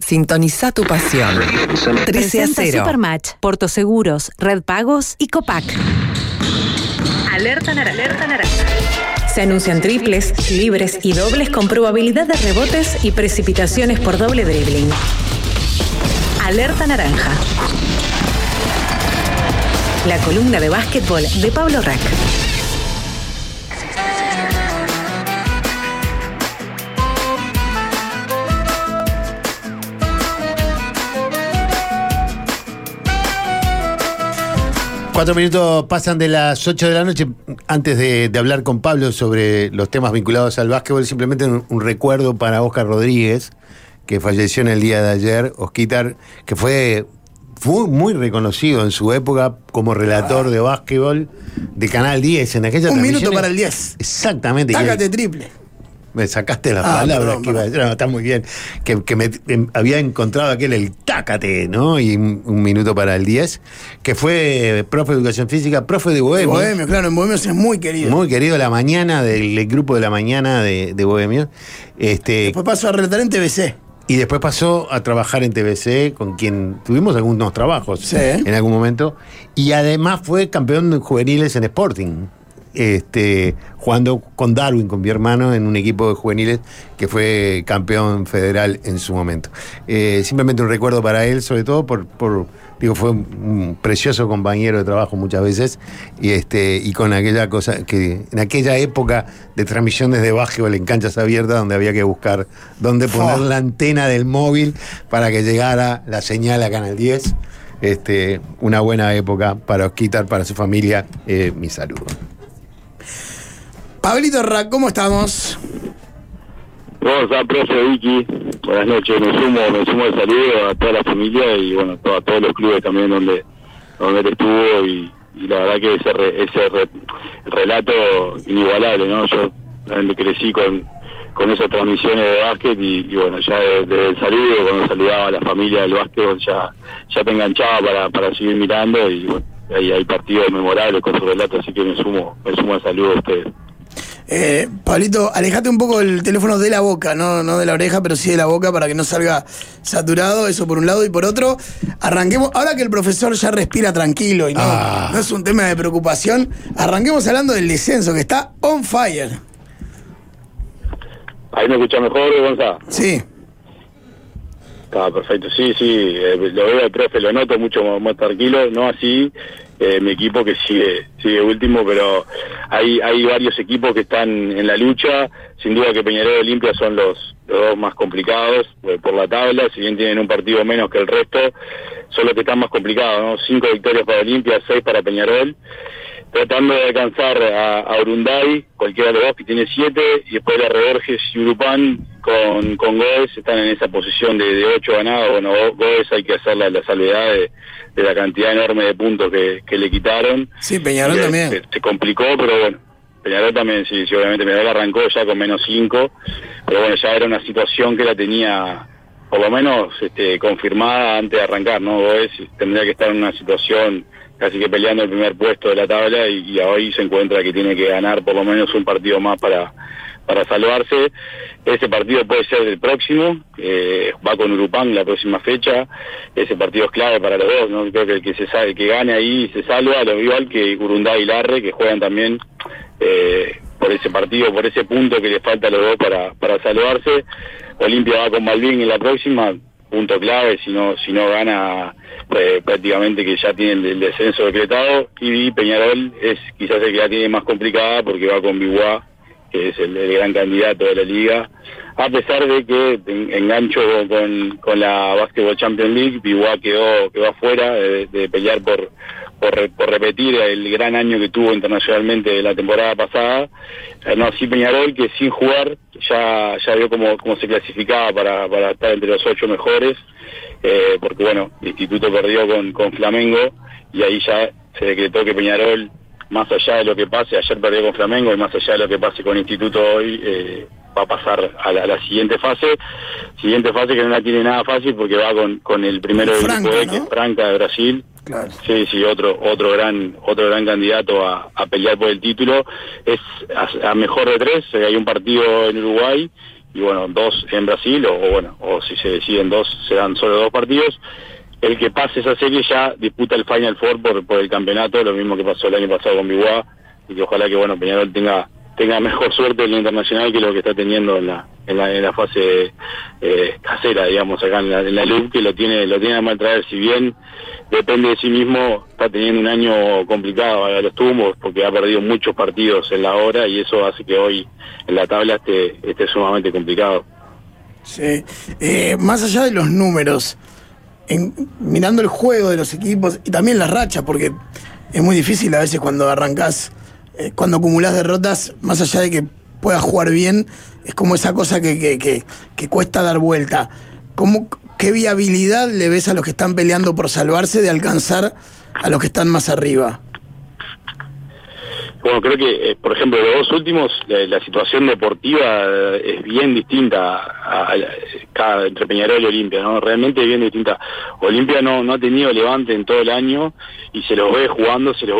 Sintoniza tu pasión. 13-0. Supermatch, Porto Seguros, Red Pagos y Copac. Alerta naranja. Se anuncian triples, libres y dobles con probabilidad de rebotes y precipitaciones por doble dribbling. Alerta naranja. La columna de básquetbol de Pablo Rack. Cuatro minutos pasan de las 8 de la noche. Antes de hablar con Pablo sobre los temas vinculados al básquetbol, simplemente un recuerdo para Óscar Rodríguez, que falleció en el día de ayer. Osquitar, que fue muy reconocido en su época como relator de básquetbol de Canal 10 en aquella Un minuto transmisiones. para el 10. Exactamente. Tácate triple. Me sacaste las palabras perdón, que iba a decir. No, está muy bien. Que me había encontrado aquel el tácate, ¿no? Y un minuto para el 10, que fue profe de educación física, profe de Bohemio. Bohemio, claro, en Bohemio es muy querido. Muy querido, la mañana, del grupo de la mañana de Bohemio. Después pasó a relatar en TVC. Y después pasó a trabajar en TVC, con quien tuvimos algunos trabajos en algún momento. Y además fue campeón de juveniles en Sporting. Jugando con Darwin, con mi hermano, en un equipo de juveniles que fue campeón federal en su momento. Simplemente un recuerdo para él, sobre todo fue un precioso compañero de trabajo muchas veces, y con aquella cosa que en aquella época de transmisiones de básquetbol en canchas abiertas, donde había que buscar dónde poner la antena del móvil para que llegara la señal a Canal 10. Una buena época para Osquitar, para su familia. Mi saludo. Pablito Rack, ¿cómo estamos? ¿Cómo está, profe Vicky? Buenas noches, me sumo el saludo a toda la familia y bueno, a todos los clubes también donde él estuvo y la verdad que ese relato inigualable, ¿no? Yo también crecí con esas transmisiones de básquet y bueno, ya desde el saludo, cuando saludaba a la familia del básquet, ya te enganchaba para seguir mirando y bueno, ahí hay partidos memorables con su relato, así que me sumo al saludo a ustedes. Pablito, alejate un poco el teléfono de la boca, no de la oreja, pero sí de la boca para que no salga saturado, eso por un lado, y por otro, arranquemos, ahora que el profesor ya respira tranquilo y no es un tema de preocupación, arranquemos hablando del descenso, que está on fire. ¿Ahí me escucha mejor, Gonzalo? Sí. Perfecto, sí, lo veo al profe, lo noto mucho más tranquilo, no así mi equipo que sigue último, pero hay varios equipos que están en la lucha, sin duda que Peñarol y Olimpia son los dos más complicados por la tabla, si bien tienen un partido menos que el resto, son los que están más complicados, ¿no? 5 victorias para Olimpia, 6 para Peñarol, tratando de alcanzar a Urunday, cualquiera de los dos que tiene 7, y después la Reborges y Urupán con Goes están en esa posición de 8 ganados. Bueno, Goes hay que hacer la salvedad de la cantidad enorme de puntos que le quitaron. Sí, Peñarol también. Se complicó, pero bueno, Peñarol también, sí, obviamente Peñarol arrancó ya con -5, pero bueno, ya era una situación que la tenía por lo menos confirmada antes de arrancar, ¿no? Goes tendría que estar en una situación casi que peleando el primer puesto de la tabla y hoy se encuentra que tiene que ganar por lo menos un partido más para salvarse. Ese partido puede ser el próximo, va con Urupán la próxima fecha, ese partido es clave para los dos, ¿no? Creo que el que gane ahí se salva, lo igual que Urunday y Larre, que juegan también por ese partido, por ese punto que le falta a los dos para salvarse. Olimpia va con Malvin en la próxima, punto clave, si no gana prácticamente que ya tiene el descenso decretado, y Peñarol es quizás el que la tiene más complicada porque va con Biguá, que es el gran candidato de la liga, a pesar de que engancho con la Basketball Champions League, Biguá quedó afuera de pelear por repetir el gran año que tuvo internacionalmente la temporada pasada. No así Peñarol, que sin jugar ya vio cómo se clasificaba para estar entre los 8 mejores, porque bueno, el Instituto perdió con Flamengo y ahí ya se decretó que Peñarol, más allá de lo que pase, ayer perdió con Flamengo y más allá de lo que pase con Instituto hoy, va a pasar a la siguiente fase que no la tiene nada fácil porque va con el primero del grupo E, que es Franca de Brasil. Claro. Sí, otro gran candidato a pelear por el título. Es a mejor de 3, hay un partido en Uruguay y bueno, 2 en Brasil, o si se deciden 2, serán solo 2 partidos. El que pase esa serie ya disputa el Final Four por el campeonato, lo mismo que pasó el año pasado con Biguá, y que ojalá que Peñarol tenga mejor suerte en lo internacional que lo que está teniendo en la fase casera, digamos, acá en la LUB, que lo tiene a mal traer. Si bien depende de sí mismo, está teniendo un año complicado a los tumbos, porque ha perdido muchos partidos en la hora, y eso hace que hoy en la tabla esté sumamente complicado. Sí. Más allá de los números, mirando el juego de los equipos y también las rachas, porque es muy difícil a veces cuando arrancás, cuando acumulás derrotas, más allá de que puedas jugar bien, es como esa cosa que cuesta dar vuelta. ¿Qué viabilidad le ves a los que están peleando por salvarse de alcanzar a los que están más arriba? Bueno, creo que, por ejemplo, los 2 últimos, la situación deportiva es bien distinta entre Peñarol y Olimpia, ¿no? Realmente es bien distinta. Olimpia no ha tenido levante en todo el año y se los ve jugando, se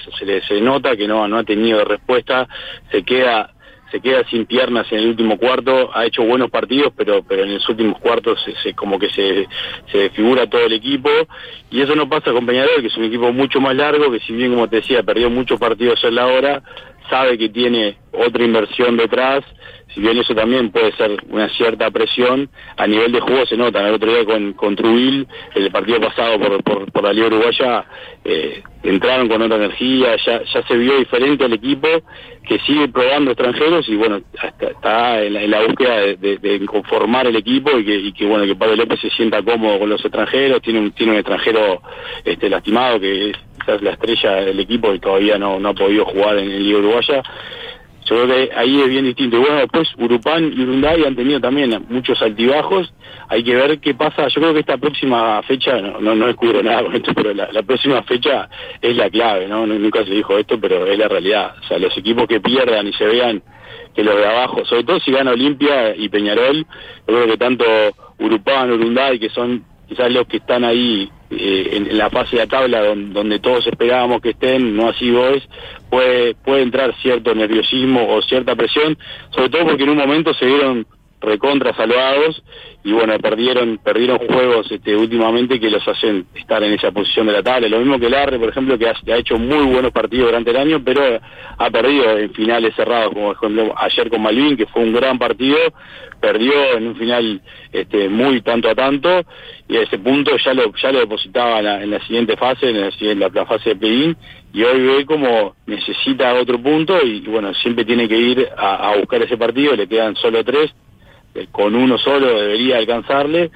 nota que no ha tenido respuesta, se queda sin piernas en el último cuarto, ha hecho buenos partidos, pero en los últimos cuartos como que se desfigura todo el equipo, y eso no pasa con Peñarol, que es un equipo mucho más largo, que si bien, como te decía, perdió muchos partidos en la hora, sabe que tiene otra inversión detrás. Si bien eso también puede ser una cierta presión, a nivel de juego se nota. El otro día con Trubil, el partido pasado por la Liga Uruguaya, entraron con otra energía, ya se vio diferente al equipo, que sigue probando extranjeros, y bueno, está en la búsqueda de conformar el equipo, y que bueno, que Pablo López se sienta cómodo con los extranjeros. Tiene un extranjero lastimado, que es quizás la estrella del equipo, y todavía no ha podido jugar en la Liga Uruguaya. Yo creo que ahí es bien distinto. Y bueno, después Urupán y Urunday han tenido también muchos altibajos. Hay que ver qué pasa. Yo creo que esta próxima fecha, no descubro nada con esto, pero la próxima fecha es la clave, ¿no? Nunca se dijo esto, pero es la realidad. O sea, los equipos que pierdan y se vean que los de abajo, sobre todo si gana Olimpia y Peñarol, yo creo que tanto Urupán, Urunday, que son quizás los que están ahí en la fase de la tabla donde todos esperábamos que estén, no así Boys, puede entrar cierto nerviosismo o cierta presión, sobre todo porque en un momento se vieron recontra salvados, y bueno, perdieron juegos últimamente que los hacen estar en esa posición de la tabla. Lo mismo que Larre, por ejemplo, que ha hecho muy buenos partidos durante el año, pero ha perdido en finales cerrados, como por ejemplo ayer con Malvin, que fue un gran partido, perdió en un final muy tanto a tanto, y a ese punto ya lo depositaba en la siguiente fase, en la fase de play-in, y hoy ve como necesita otro punto, y bueno, siempre tiene que ir a buscar ese partido. Le quedan solo 3, con uno solo debería alcanzarle.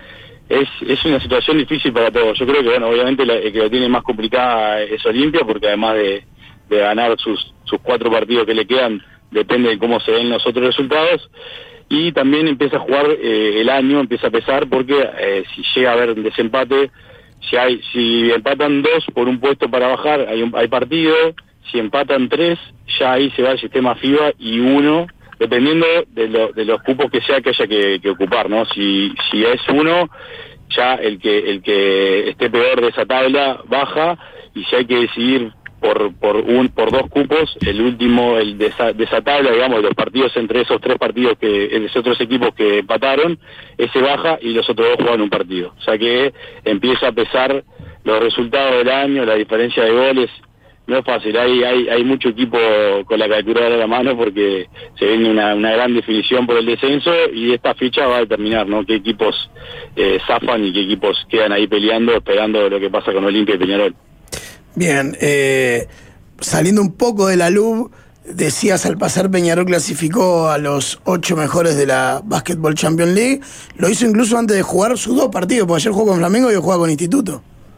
Es una situación difícil para todos. Yo creo que, bueno, obviamente el que lo tiene más complicada es Olimpia, porque además de ganar sus 4 partidos que le quedan, depende de cómo se den los otros resultados. Y también empieza a jugar el año, empieza a pesar, porque si llega a haber un desempate, si empatan 2 por un puesto para bajar, hay partido. Si empatan 3, ya ahí se va el sistema FIBA, y 1, dependiendo de los cupos que haya que ocupar, ¿no? Si es 1, ya el que esté peor de esa tabla baja, y si hay que decidir por 2 cupos, el último, el de esa tabla, digamos, los partidos entre esos 3 partidos esos otros equipos que empataron, ese baja y los otros 2 juegan un partido. O sea que empieza a pesar los resultados del año, la diferencia de goles. No es fácil, hay mucho equipo con la calculadora a la mano, porque se viene una gran definición por el descenso, y esta fecha va a determinar, ¿no?, qué equipos zafan y qué equipos quedan ahí peleando, esperando lo que pasa con Olimpia y Peñarol. Bien, saliendo un poco de la LUB, decías, al pasar Peñarol clasificó a los 8 mejores de la Basketball Champions League. Lo hizo incluso antes de jugar sus 2 partidos, porque ayer jugó con Flamengo y hoy juega con Instituto.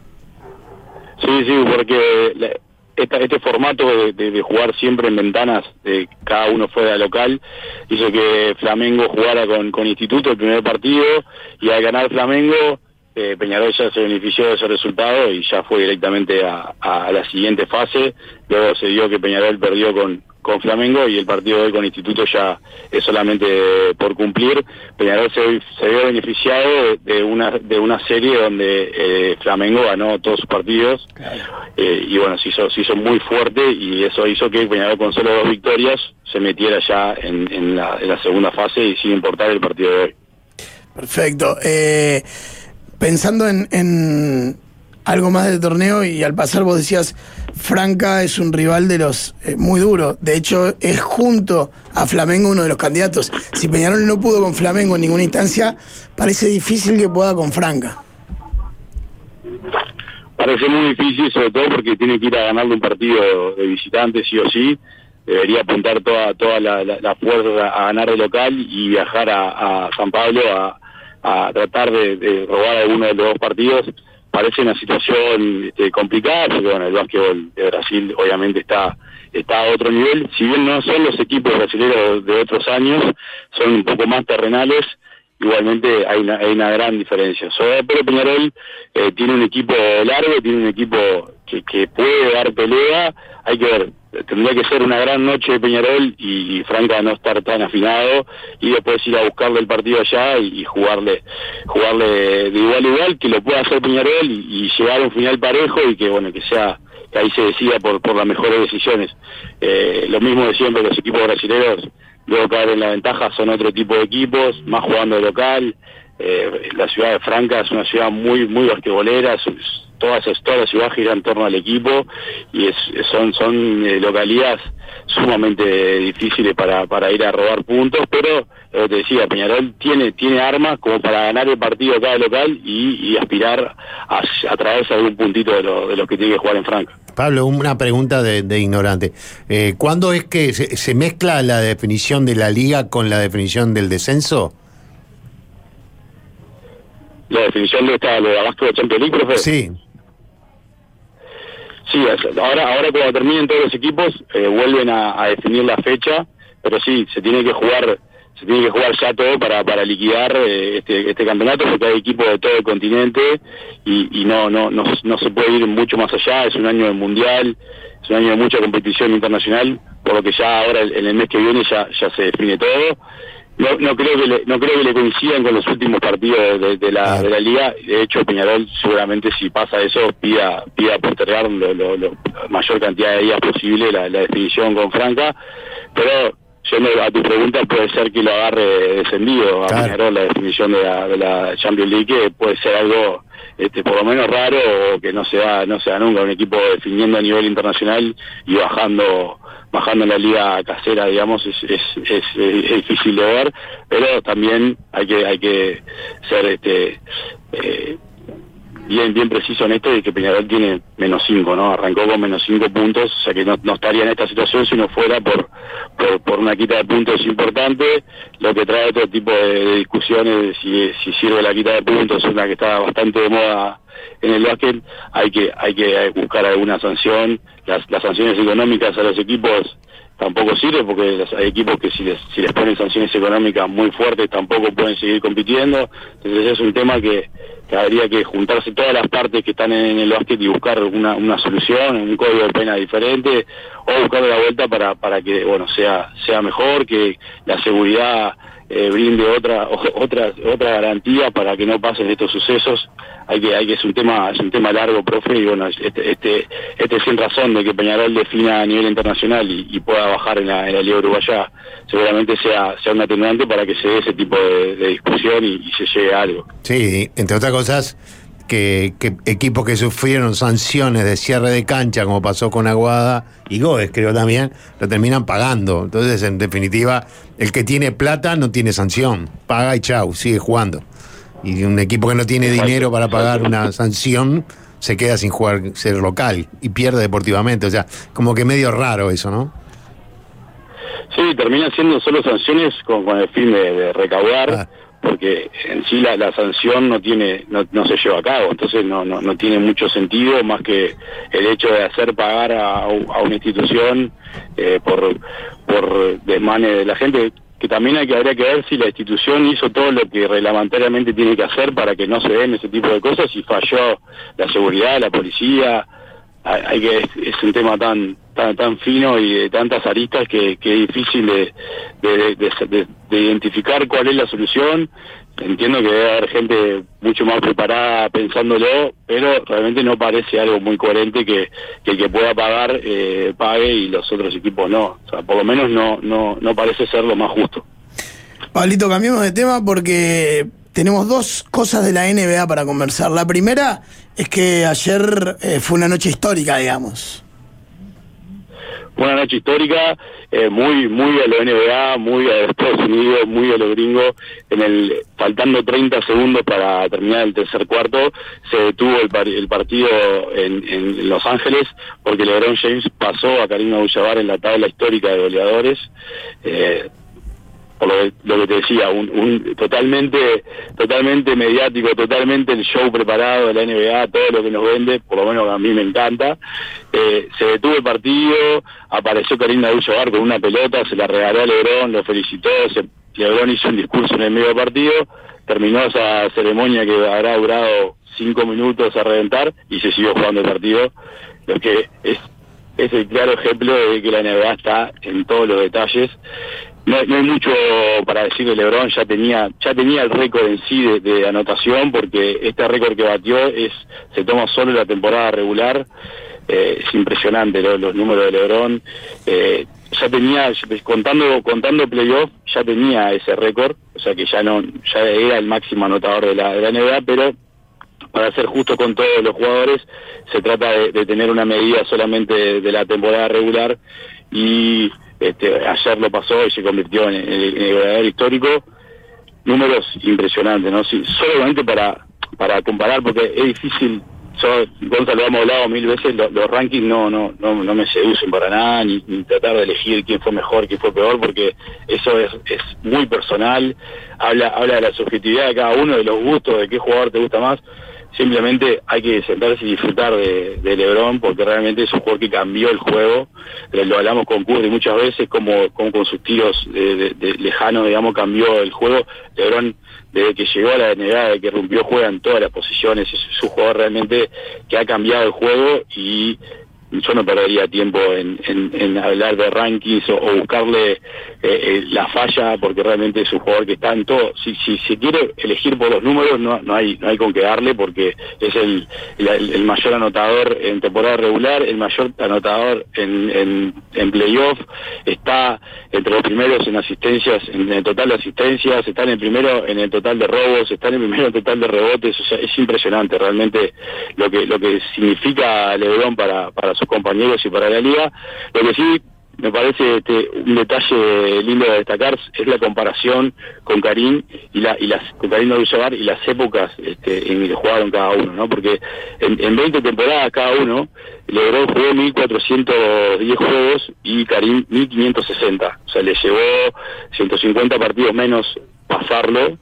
Sí, porque este formato de jugar siempre en ventanas, cada uno fuera local, hizo que Flamengo jugara con Instituto el primer partido, y al ganar Flamengo, Peñarol ya se benefició de ese resultado y ya fue directamente a la siguiente fase. Luego se dio que Peñarol perdió con con Flamengo, y el partido de hoy con Instituto ya es solamente por cumplir. Peñarol se vio beneficiado de una serie donde Flamengo ganó todos sus partidos, y bueno, se hizo muy fuerte, y eso hizo que Peñarol con solo 2 victorias se metiera ya en la segunda fase y sin importar el partido de hoy. Perfecto. Pensando en algo más del torneo, y al pasar vos decías, Franca es un rival de los muy duro. De hecho, es junto a Flamengo uno de los candidatos. Si Peñarol no pudo con Flamengo en ninguna instancia, parece difícil que pueda con Franca. Parece muy difícil, sobre todo porque tiene que ir a ganarle un partido de visitante, sí o sí. Debería apuntar toda la fuerza a ganar de local y viajar a San Pablo a tratar de robar alguno de los 2 partidos. Parece una situación complicada, porque bueno, el básquetbol de Brasil obviamente está a otro nivel. Si bien no son los equipos brasileños de otros años, son un poco más terrenales, igualmente hay una gran diferencia. Pero Peñarol tiene un equipo largo, tiene un equipo que puede dar pelea. Hay que ver, tendría que ser una gran noche de Peñarol y Franca no estar tan afinado, y después ir a buscarle el partido allá y jugarle de igual a igual, que lo pueda hacer Peñarol y llegar a un final parejo, y que bueno, que ahí se decida por las mejores decisiones. Lo mismo de siempre, los equipos brasileños luego caer en la ventaja son otro tipo de equipos, más jugando de local. La ciudad de Franca es una ciudad muy basquetbolera, toda la ciudad gira en torno al equipo, y son localidades sumamente difíciles para ir a robar puntos, pero te decía, Peñarol tiene armas como para ganar el partido cada local y aspirar a traerse algún puntito de los que tiene que jugar en Franca. Pablo, una pregunta de ignorante. ¿Cuándo es que se mezcla la definición de la liga con la definición del descenso? ¿La definición de la Basketball Champions League, profe? Sí. Sí, ahora cuando terminen todos los equipos vuelven a definir la fecha, pero sí, se tiene que jugar ya todo para liquidar este campeonato, porque hay equipos de todo el continente y no se puede ir mucho más allá. Es un año de mundial, es un año de mucha competición internacional, por lo que ya ahora en el mes que viene ya se define todo. No creo que le coincidan con los últimos partidos de la liga. De hecho, Peñarol seguramente, si pasa eso, pida postergar la mayor cantidad de días posible la definición con Franca. Pero yendo a tu pregunta, puede ser que lo agarre descendido a Peñarol la definición de la Champions League, que puede ser algo por lo menos raro, o que no se da nunca, un equipo definiendo a nivel internacional y bajando en la liga casera, digamos, es difícil de ver, pero también hay que ser bien preciso en esto, de que Peñarol tiene -5, ¿no? Arrancó con -5 puntos, o sea que no estaría en esta situación si no fuera por una quita de puntos importante, lo que trae otro tipo de discusiones, si sirve la quita de puntos, una que está bastante de moda en el básquet. Hay que buscar alguna sanción. Las sanciones económicas a los equipos tampoco sirven, porque hay equipos que si les ponen sanciones económicas muy fuertes tampoco pueden seguir compitiendo. Entonces es un tema que habría que juntarse todas las partes que están en el básquet y buscar una solución, un código de pena diferente, o buscar la vuelta para que sea mejor, que la seguridad brinde otra garantía para que no pasen estos sucesos. Es un tema largo, profe, y bueno, este sin razón de que Peñarol defina a nivel internacional y pueda bajar en la liga uruguaya, seguramente sea un atenuante para que se dé ese tipo de discusión y se llegue a algo. Sí, entre otras cosas, que equipos que sufrieron sanciones de cierre de cancha, como pasó con Aguada y Goes, creo también, lo terminan pagando. Entonces, en definitiva, el que tiene plata no tiene sanción, paga y chau, sigue jugando. Y un equipo que no tiene dinero para pagar una sanción se queda sin jugar, ser local, y pierde deportivamente. O sea, como que medio raro eso, ¿no? Sí, terminan siendo solo sanciones con el fin de recaudar, porque en sí la sanción no se lleva a cabo. Entonces no tiene mucho sentido, más que el hecho de hacer pagar a una institución por desmanes de la gente, que también habría que ver si la institución hizo todo lo que reglamentariamente tiene que hacer para que no se den ese tipo de cosas, y falló la seguridad, la policía. Es un tema tan tan fino y de tantas aristas que es difícil de identificar cuál es la solución. Entiendo que debe haber gente mucho más preparada pensándolo, pero realmente no parece algo muy coherente que el que pueda pagar pague y los otros equipos no. O sea, por lo menos no parece ser lo más justo. Pablito, cambiemos de tema porque tenemos dos cosas de la NBA para conversar. La primera es que ayer fue una noche histórica, digamos. Una noche histórica, muy a lo NBA, muy a Estados Unidos, muy a lo gringo. Faltando 30 segundos para terminar el tercer cuarto, se detuvo el partido en Los Ángeles porque LeBron James pasó a Karim Abdul-Jabbar en la tabla histórica de goleadores. Por lo que te decía, totalmente mediático, totalmente el show preparado de la NBA, todo lo que nos vende, por lo menos a mí me encanta. Se detuvo el partido, apareció Karim Abdul-Jabbar con una pelota, se la regaló a LeBron, lo felicitó, LeBron hizo un discurso en el medio del partido, terminó esa ceremonia que habrá durado 5 minutos a reventar y se siguió jugando el partido, lo que es el claro ejemplo de que la NBA está en todos los detalles. No hay mucho para decir que LeBron ya tenía el récord en sí de anotación, porque este récord que batió se toma solo la temporada regular. Es impresionante los números de LeBron. Ya tenía, contando playoff, ya tenía ese récord, o sea que ya era el máximo anotador de la NBA, pero para ser justo con todos los jugadores, se trata de tener una medida solamente de la temporada regular y ayer lo pasó y se convirtió en el goleador histórico. Números impresionantes, ¿no? Sí, solamente para comparar, porque es difícil. Gonzalo, lo hemos hablado 1000 veces, los rankings no me seducen para nada, ni tratar de elegir quién fue mejor, quién fue peor, porque eso es muy personal, habla de la subjetividad de cada uno, de los gustos, de qué jugador te gusta más. Simplemente hay que sentarse y disfrutar de LeBron, porque realmente es un jugador que cambió el juego. Lo hablamos con Curry muchas veces, como con sus tiros de lejano, digamos, cambió el juego. LeBron, desde que llegó a la NBA, desde que rompió, juega en todas las posiciones. Es un jugador realmente que ha cambiado el juego, y yo no perdería tiempo en hablar de rankings o buscarle la falla, porque realmente es un jugador que está en todo. Si se quiere elegir por los números, no hay con qué darle, porque es el mayor anotador en temporada regular, el mayor anotador en playoff, está entre los primeros en asistencias, en el total de asistencias, está en el primero en el total de robos, está en el primero en el total de rebotes. O sea, es impresionante realmente lo que significa LeBron para sus compañeros y para la liga. Lo que sí me parece un detalle lindo de destacar es la comparación con Karim con Karim Abdul-Jabbar y las épocas en que jugaron cada uno, ¿no? Porque en 20 temporadas cada uno, LeBron jugó 1410 juegos y Karim 1560. O sea, le llevó 150 partidos menos pasarlo.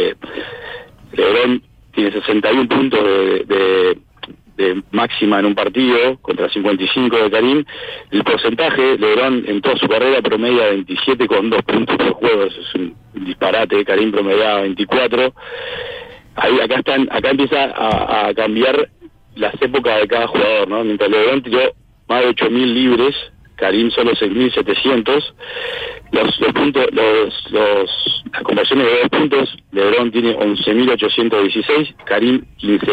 LeBron tiene 61 puntos de máxima en un partido contra 55 de Karim. El porcentaje, LeBron en toda su carrera promedia 27,2 puntos por juego. Eso es un disparate. Karim promediaba 24. Acá empieza a cambiar las épocas de cada jugador, ¿no? Mientras LeBron tiró más de 8.000 libres, Karim solo 6.700. Las conversiones de 2 puntos, LeBron tiene 11.816, Karim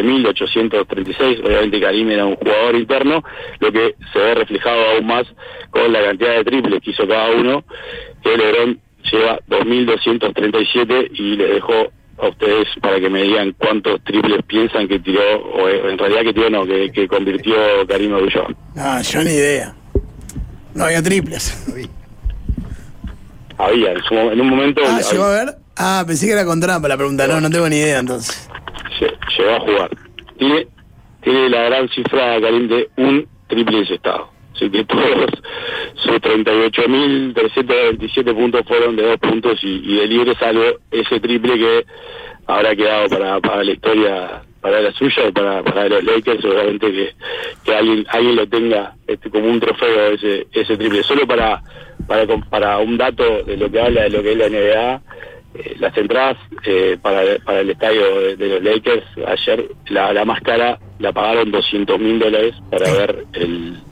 15.836. Obviamente Karim era un jugador interno, lo que se ve reflejado aún más con la cantidad de triples que hizo cada uno, que LeBron lleva 2.237, y les dejo a ustedes para que me digan cuántos triples piensan que tiró, o en realidad que convirtió Karim Abdul-Jabbar. No, yo ni idea. No había triples. Había, en un momento... ¿Llegó a ver? Pensé que era con trampa la pregunta. No tengo ni idea entonces. Llegó a jugar. Tiene la gran cifra, Karim, de un triple encestado. Así que todos sus 38.327 puntos fueron de 2 puntos y de libre, salvo ese triple que habrá quedado para la historia, para la suya y para los Lakers. Seguramente que alguien lo tenga como un trofeo ese triple. Solo para un dato de lo que habla de lo que es la NBA, las entradas para el estadio de los Lakers ayer, la más cara la pagaron $200.000 para ver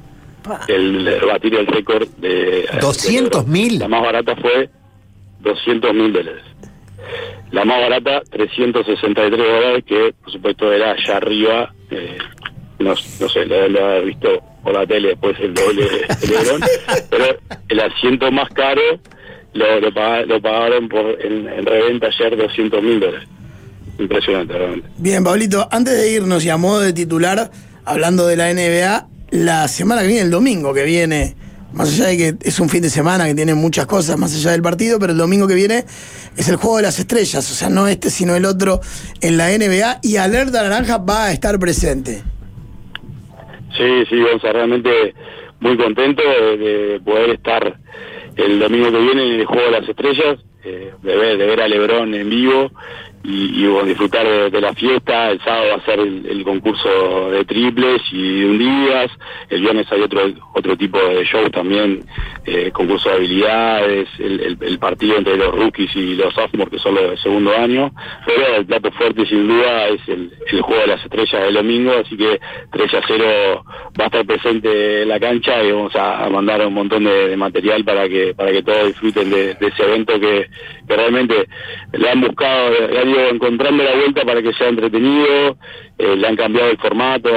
batir el récord de... ¿200.000? La más barata fue $200.000. La más barata, $363, que por supuesto era allá arriba, no sé, lo he visto por la tele después el doble de LeBron, pero el asiento más caro lo pagaron en reventa ayer $200.000. Impresionante, realmente. Bien, Pablito, antes de irnos y a modo de titular, hablando de la NBA, la semana que viene, el domingo que viene, más allá de que es un fin de semana que tiene muchas cosas más allá del partido, pero el domingo que viene es el Juego de las Estrellas, o sea, no este sino el otro en la NBA, y Alerta Naranja va a estar presente. Sí, Gonzalo, realmente muy contento de poder estar el domingo que viene en el Juego de las Estrellas, de ver a LeBron en vivo y bueno, disfrutar de la fiesta. El sábado va a ser el concurso de triples y de hundías. El viernes hay otro tipo de show también, concurso de habilidades, el partido entre los rookies y los sophomores, que son los de segundo año. Pero el plato fuerte sin duda es el Juego de las Estrellas del domingo, así que 3-0 va a estar presente en la cancha y vamos a mandar un montón de material para que todos disfruten de ese evento que realmente le han buscado, le han ido encontrando la vuelta para que sea entretenido, le han cambiado el formato,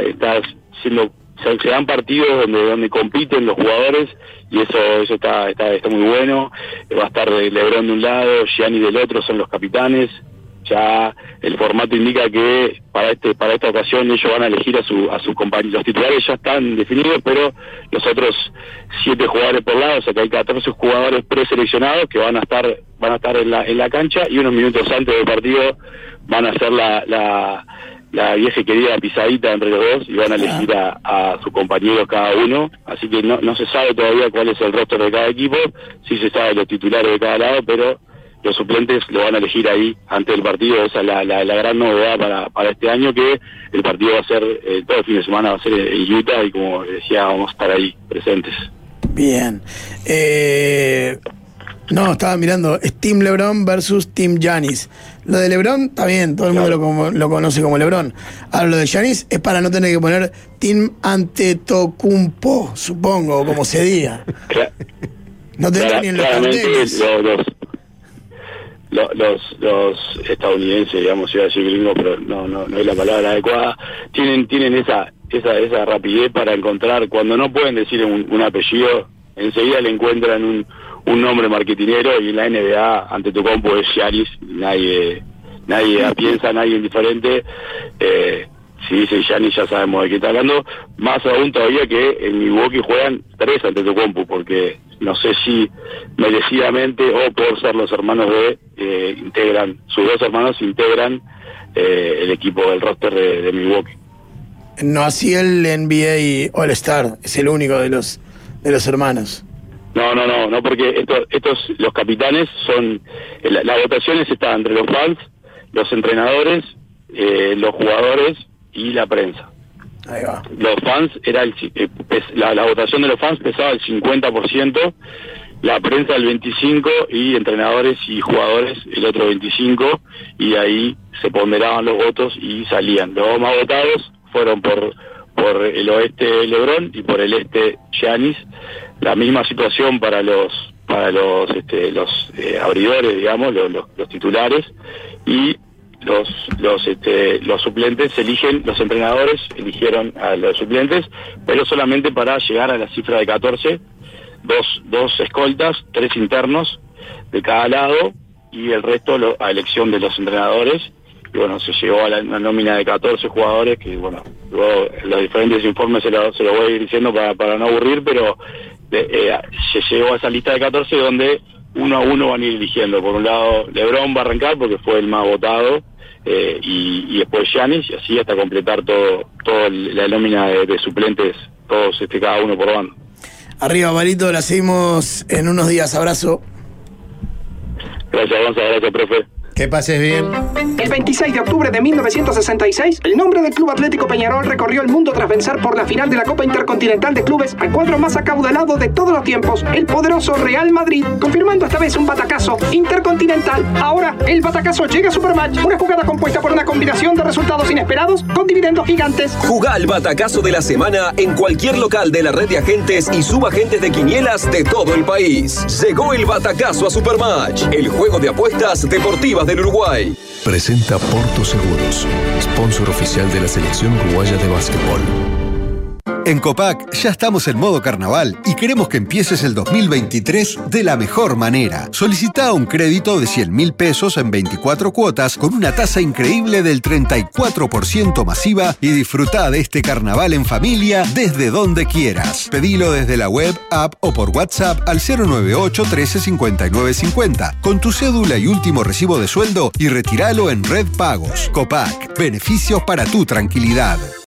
se dan partidos donde compiten los jugadores y eso está muy bueno. Va a estar LeBron de un lado, Giannis del otro, son los capitanes. Ya el formato indica que para esta ocasión ellos van a elegir a sus compañeros. Los titulares ya están definidos, pero los otros 7 jugadores por lado, o sea que hay 14 jugadores preseleccionados que van a estar en la cancha, y unos minutos antes del partido van a hacer la vieja y querida pisadita entre los dos y van a elegir a su compañero cada uno. Así que no se sabe todavía cuál es el roster de cada equipo, sí se sabe los titulares de cada lado, pero los suplentes lo van a elegir ahí antes del partido. Esa es la gran novedad para este año, que el partido va a ser, todo el fin de semana va a ser en Utah, y como decía, vamos a estar ahí presentes. Bien. Estaba mirando, es Team LeBron versus Team Giannis. Lo de LeBron está bien, todo el mundo lo conoce como LeBron. Ahora lo de Giannis es para no tener que poner Team Antetokounmpo, supongo, o como se diga. No tendrá ni en los carteles. Los estadounidenses, digamos, iba a decir gringo, pero no es la palabra adecuada, tienen esa rapidez para encontrar, cuando no pueden decir un apellido, enseguida le encuentran un nombre marketinero, y en la NBA Antetokounmpo es Giannis, nadie piensa, nadie indiferente. Si dice Giannis ya sabemos de qué está hablando, más aún todavía que en Milwaukee juegan 3 Antetokounmpo, porque no sé si merecidamente o por ser los hermanos sus 2 hermanos integran el equipo del roster de Milwaukee. No así el NBA All-Star, es el único de los hermanos. No, porque los capitanes son, las votaciones están entre los fans, los entrenadores, los jugadores y la prensa. Ahí va. Los fans, la votación de los fans pesaba el 50%, la prensa el 25%, y entrenadores y jugadores el otro 25%, y ahí se ponderaban los votos y salían. Los más votados fueron por el oeste LeBron y por el este Giannis. La misma situación para los abridores, digamos, los titulares, y los suplentes los entrenadores eligieron a los suplentes, pero solamente para llegar a la cifra de 14, dos escoltas, 3 internos de cada lado, y el resto a elección de los entrenadores. Y bueno, se llegó a la nómina de 14 jugadores, que bueno, luego los diferentes informes se lo voy a ir diciendo para no aburrir, pero se llegó a esa lista de 14 donde uno a uno van a ir eligiendo. Por un lado, LeBron va a arrancar porque fue el más votado, y después Giannis, y así hasta completar toda la nómina de suplentes, todos cada uno por bando. Arriba, Pablito, la seguimos en unos días. Abrazo. Gracias, Gonzalo, gracias, profe. Que pases bien. El 26 de octubre de 1966, el nombre del Club Atlético Peñarol recorrió el mundo tras vencer por la final de la Copa Intercontinental de Clubes al cuadro más acaudalado de todos los tiempos, el poderoso Real Madrid, confirmando esta vez un batacazo intercontinental. Ahora, el batacazo llega a Supermatch, una jugada compuesta por una combinación de resultados inesperados con dividendos gigantes. Jugá al batacazo de la semana en cualquier local de la red de agentes y subagentes de quinielas de todo el país. Llegó el batacazo a Supermatch, el juego de apuestas deportivas del Uruguay. Presenta Porto Seguros, sponsor oficial de la selección uruguaya de básquetbol. En Copac ya estamos en modo carnaval y queremos que empieces el 2023 de la mejor manera. Solicita un crédito de 100.000 pesos en 24 cuotas con una tasa increíble del 34% masiva y disfruta de este carnaval en familia desde donde quieras. Pedilo desde la web, app o por WhatsApp al 098 13 59 50 con tu cédula y último recibo de sueldo y retíralo en Red Pagos. Copac, beneficios para tu tranquilidad.